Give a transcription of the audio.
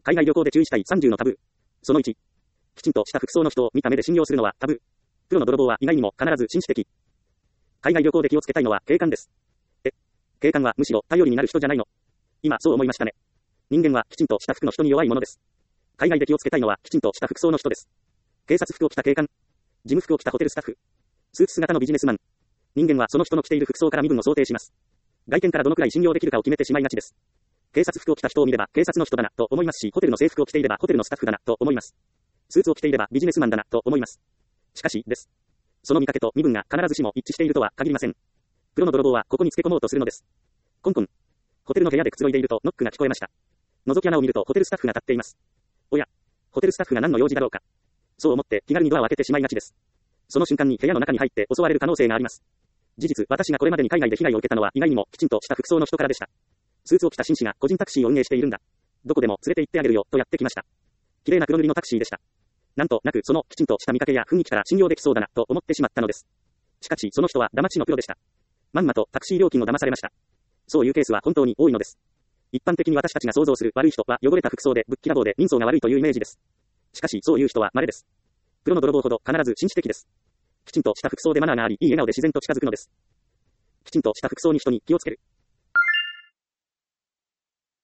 海外旅行で注意したい30のタブー。その1。きちんとした服装の人を見た目で信用するのはタブー。プロの泥棒は意外にも必ず紳士的。海外旅行で気をつけたいのは警官です。警官はむしろ頼りになる人じゃないの。今そう思いましたね。人間はきちんとした服の人に弱いものです。海外で気をつけたいのはきちんとした服装の人です。警察服を着た警官。事務服を着たホテルスタッフ。スーツ姿のビジネスマン。人間はその人の着ている服装から身分を想定します。外見からどのくらい信用できるかを決めてしまいがちです。警察服を着た人を見れば警察の人だなと思いますし、ホテルの制服を着ていればホテルのスタッフだなと思います。スーツを着ていればビジネスマンだなと思います。しかしです。その見かけと身分が必ずしも一致しているとは限りません。プロの泥棒はここにつけ込もうとするのです。コンコン。ホテルの部屋でくつろいでいるとノックが聞こえました。覗き穴を見るとホテルスタッフが立っています。おや、ホテルスタッフが何の用事だろうか。そう思って気軽にドアを開けてしまいがちです。その瞬間に部屋の中に入って襲われる可能性があります。事実、私がこれまでに海外で被害を受けたのは意外にもきちんとした服装の人からでした。スーツを着た紳士が個人タクシーを運営しているんだ。どこでも連れて行ってあげるよとやってきました。綺麗な黒塗りのタクシーでした。なんとなくそのきちんとした見かけや雰囲気から信用できそうだなと思ってしまったのです。しかしその人は騙しのプロでした。まんまとタクシー料金を騙されました。そういうケースは本当に多いのです。一般的に私たちが想像する悪い人は汚れた服装でぶっきらぼうで人相が悪いというイメージです。しかしそういう人は稀です。プロの泥棒ほど必ず紳士的です。きちんとした服装でマナーがあり、いい笑顔で自然と近づくのです。きちんとした服装に人に気をつける。